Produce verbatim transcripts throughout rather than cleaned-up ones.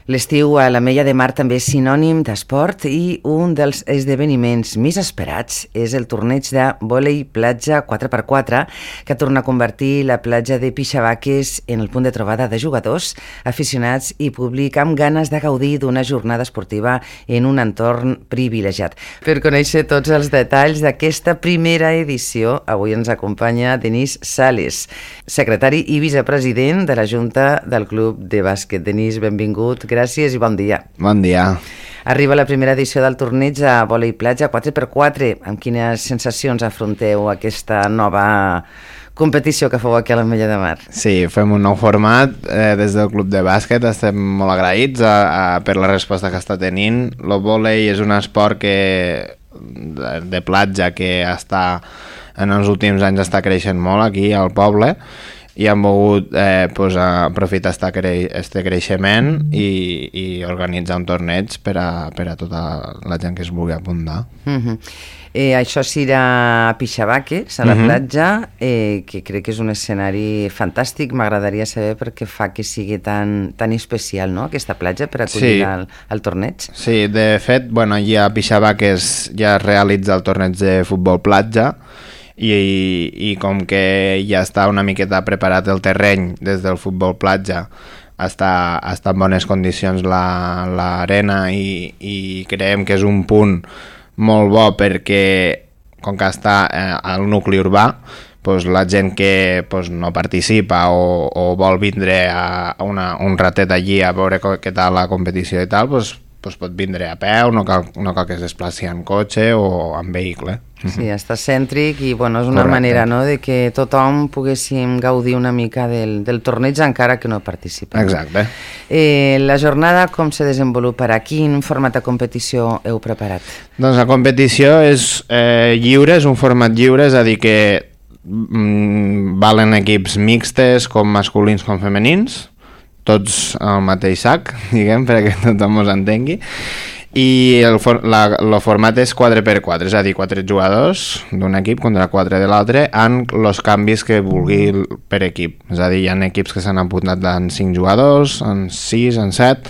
L'estiu a l'Ametlla de Mar també és sinònim d'esport i un dels esdeveniments més esperats és el torneig de vòlei platja quatre per quatre que torna a convertir la platja de Pixavaques en el punt de trobada de jugadors, aficionats i públic amb ganes de gaudir d'una jornada esportiva en un entorn privilegiat. Per conèixer tots els detalls d'aquesta primera edició, avui ens acompanya Denis Sales, secretari i vicepresident de la Junta del Club de Bàsquet. Denis, benvingut. Gràcies i bon dia. Bon dia. Arriba la primera edició del torneig a vòlei platja quatre per quatre. Amb quines sensacions afronteu aquesta nova competició que feu aquí a l'Ametlla de Mar? Sí, fem un nou format. Eh, des del Club de Bàsquet estem molt agraïts a, a, per la resposta que està tenint. El vòlei és un esport que, de, de platja que està, en els últims anys està creixent molt aquí al poble, i han volgut eh, pues, aprofitar este, cre este creixement i, i organitzar un torneig per a, per a tota la gent que es vulgui apuntar. Uh-huh. eh, això serà a Pixavaques, a la uh-huh. platja, eh, que crec que és un escenari fantàstic. M'agradaria saber per què fa que sigui tan, tan especial, no?, aquesta platja per acollir sí. el, el torneig. Sí, de fet, bueno, allí a Pixavaques ja es realitza el torneig de futbol platja, I, i com que ja està una miqueta preparat el terreny des del futbol platja, està, està en bones condicions l'arena la, i, i creiem que és un punt molt bo perquè com que està eh, al nucli urbà, pues, la gent que pues, no participa o, o vol vindre a una, un ratet allí a veure què tal la competició i tal, pues, pues pot vindre a peu, no cal, no cal que es desplaci en cotxe o en vehicle. Sí, està cèntric i bueno, és una Correcte. manera, no?, de que tothom poguéssim gaudir una mica del, del torneig encara que no participem. Exacte. Eh, la jornada com se desenvoluparà? Quin format de competició heu preparat? Doncs la competició és eh, lliure, és un format lliure, és a dir que mm, valen equips mixtes com masculins com femenins, tots al mateix sac, diguem, perquè tothom us entengui, i el, for la, el format és quatre per quatre, és a dir, quatre jugadors d'un equip contra quatre de l'altre amb els canvis que vulgui per equip, és a dir, hi ha equips que s'han apuntat en cinc jugadors, en sis, en set,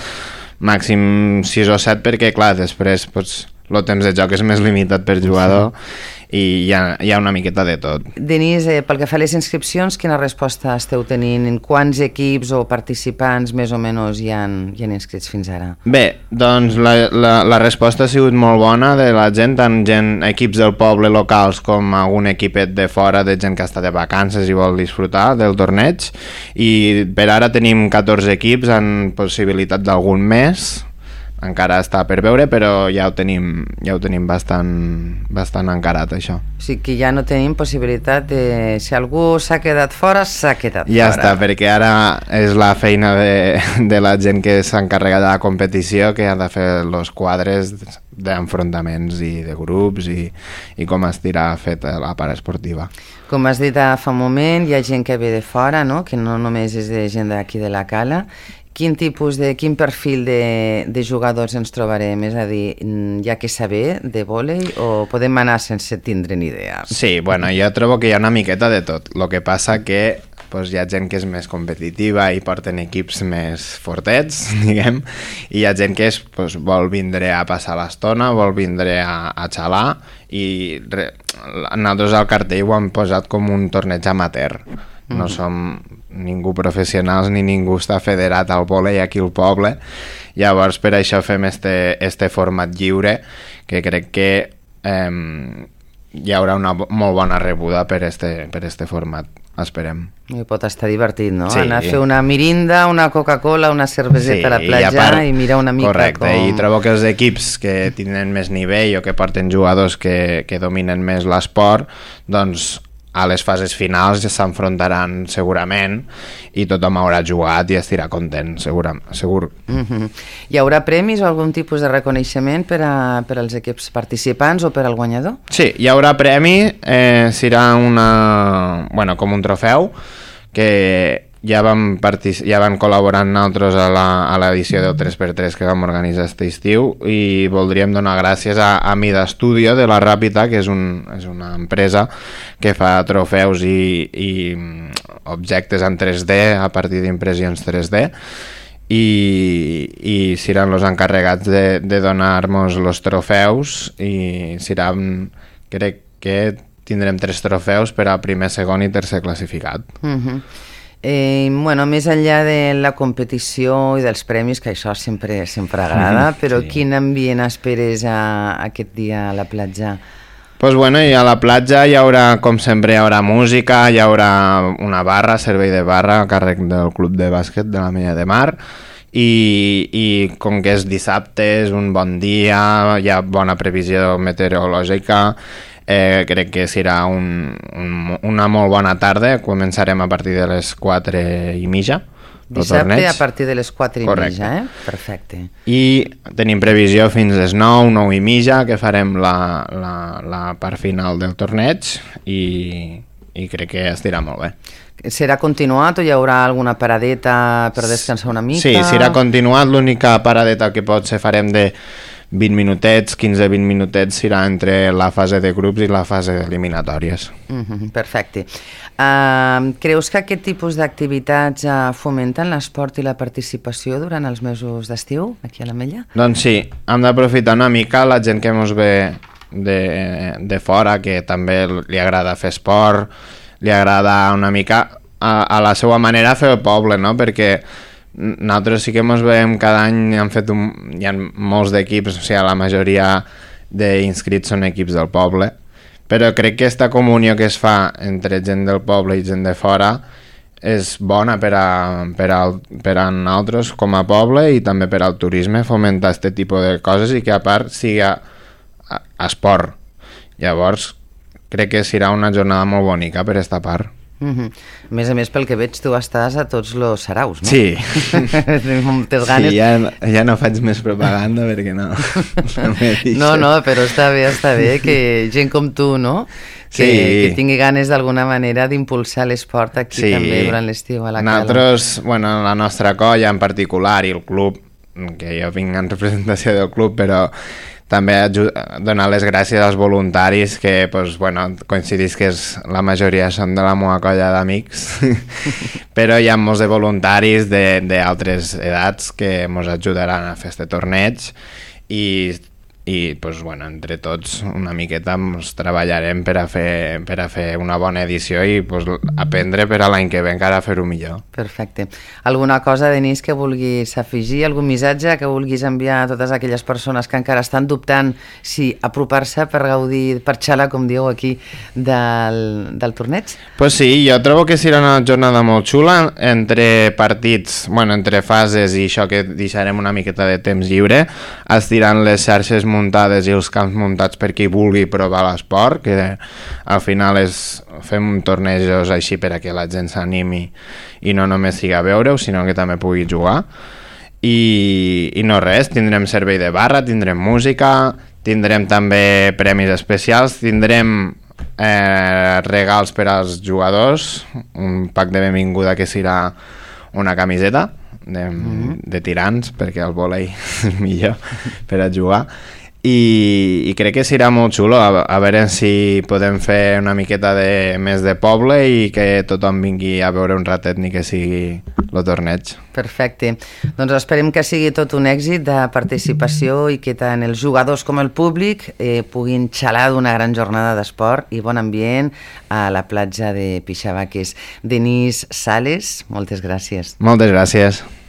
màxim sis o set, perquè clar, després pues, el temps de joc és més limitat per jugador i hi ha, hi ha una miqueta de tot. Denis, eh, pel que fa a les inscripcions, quina resposta esteu tenint? En quants equips o participants més o menys hi han, hi han inscrits fins ara? Bé, doncs la, la, la resposta ha sigut molt bona de la gent, tant gent, equips del poble locals com algun equipet de fora, de gent que està de vacances i vol disfrutar del torneig, i per ara tenim catorze equips en possibilitat d'algun més. Encara està per veure, però ja ho tenim, ja ho tenim bastant, bastant encarat, això. O sigui que ja no tenim possibilitat de... Si algú s'ha quedat fora, s'ha quedat ja fora. Ja està, perquè ara és la feina de, de la gent que s'encarrega de la competició, que ha de fer els quadres d'enfrontaments i de grups i, i com estirà fet la part esportiva. Com has dit fa un moment, hi ha gent que ve de fora, no?, que no només és de gent d'aquí de la Cala. Quin tipus de, quin perfil de, de jugadors ens trobarem? És a dir, hi ha que saber de vòlei o podem anar sense tindre ni idea? Sí, bueno, jo trobo que hi ha una miqueta de tot. El que passa que pues, hi ha gent que és més competitiva i porten equips més fortets, diguem, i hi ha gent que és, pues, vol vindre a passar l'estona, vol vindre a, a xalar, i re, nosaltres al cartell ho hem posat com un torneig amateur. No mm. som ningú professionals ni ningú està federat al vòlei aquí al poble, llavors per això fem este, este format lliure, que crec que eh, hi haurà una molt bona rebuda per este, per este format, esperem. I pot estar divertit, no? Sí. Anar a fer una mirinda, una Coca-Cola, una cerveseta sí, a la platja i, part, i mirar una mica correcte, com... i trobo que els equips que tenen més nivell o que porten jugadors que, que dominen més l'esport, doncs a les fases finals ja s'enfrontaran segurament i tothom haurà jugat i estirà content, segura, segur. Mm-hmm. Hi haurà premis o algun tipus de reconeixement per, a, per als equips participants o per al guanyador? Sí, hi haurà premi, eh, serà una, bueno, com un trofeu que ja vam, ja vam col·laborar nosaltres a l'edició del tres per tres que vam organitzar aquest estiu i voldríem donar gràcies a, a Mida Studio de la Ràpita, que és, un, és una empresa que fa trofeus i, i objectes en tres D a partir d'impressions tres D, i, i seran els encarregats de, de donar-nos els trofeus i seran, crec que tindrem tres trofeus per a primer, segon i tercer classificat. Uh-huh. Eh, bueno, més enllà de la competició i dels premis, que això sempre sempre agrada, però sí. Quin ambient esperes a, a aquest dia a la platja? Pues bueno, i a la platja hi haurà, com sempre, hi haurà música, hi haurà una barra, servei de barra a càrrec del club de bàsquet de la Mella de Mar, i, i com que és dissabte, és un bon dia, hi ha bona previsió meteorològica, eh, crec que serà un, un, una molt bona tarda. Començarem a partir de les quatre i mitja. Dissabte a partir de les quatre i Correcte. mitja, eh? Perfecte. I tenim previsió fins les nou, nou i mitja, que farem la, la, la part final del torneig, i, i crec que estirà molt bé. Serà continuat o hi haurà alguna paradeta per descansar una mica? Sí, serà continuat. L'única paradeta que potser farem de vint minutets, quinze a vint minutets, serà entre la fase de grups i la fase d'eliminatòries. Mm-hmm, perfecte. Uh, creus que aquest tipus d'activitats uh, fomenten l'esport i la participació durant els mesos d'estiu aquí a l'Ametlla? Doncs sí, hem d'aprofitar una mica la gent que ens ve de, de fora, que també li agrada fer esport, li agrada una mica a, a la seva manera fer el poble, no? Perquè nosaltres sí que ens veiem cada any, han fet un, hi ha molts d'equips, o sigui, la majoria d'inscrits són equips del poble, però crec que aquesta comunió que es fa entre gent del poble i gent de fora és bona per a, per a, per a nosaltres com a poble i també per al turisme, fomentar aquest tipus de coses i que a part sigui a, a, a esport. Llavors crec que serà una jornada molt bonica per aquesta part. Mm-hmm. A més a més, pel que veig, tu estàs a tots los saraus, no? Sí. Moltes ganes. Sí, ja, ja no faig més propaganda perquè no. No, no, però està bé, està bé que gent com tu, no? Que, sí. que tingui ganes d'alguna manera d'impulsar l'esport aquí sí. també durant l'estiu a la Cala. Nosaltres, bueno, la nostra colla en particular i el club, que jo vinc en representació del club, però també donar les gràcies als voluntaris que pues, bueno, coincidís que és, la majoria són de la meva colla d'amics però hi ha molts de voluntaris d'altres edats que ens ajudaran a fer este torneig i, i pues, bueno, entre tots una miqueta ens treballarem per a fer, per a fer una bona edició i pues, aprendre per a l'any que ve encara fer-ho millor. Perfecte. Alguna cosa, Denis, que vulguis afegir? Algun missatge que vulguis enviar a totes aquelles persones que encara estan dubtant si apropar-se per gaudir, per xalar, com dieu aquí, del, del torneig? Pues sí, jo trobo que serà una jornada molt xula entre partits, bueno, entre fases i això que deixarem una miqueta de temps lliure, estirant les xarxes muntades i els camps muntats per qui vulgui provar l'esport, que al final és, fem tornejos així per a que la gent s'animi i no només sigui a veure-ho, sinó que també pugui jugar. I, i no res, tindrem servei de barra, tindrem música, tindrem també premis especials, tindrem eh, regals per als jugadors, un pack de benvinguda que serà una camiseta de, mm-hmm. de tirants, perquè el vòlei és millor per a jugar. I, i crec que serà molt xulo, a, a veure si podem fer una miqueta de, més de poble i que tothom vingui a veure un ratet ni que sigui el torneig. Perfecte. Doncs esperem que sigui tot un èxit de participació i que tant els jugadors com el públic eh, puguin xalar d'una gran jornada d'esport i bon ambient a la platja de Pixavaques. Denis Sales, moltes gràcies. Moltes gràcies.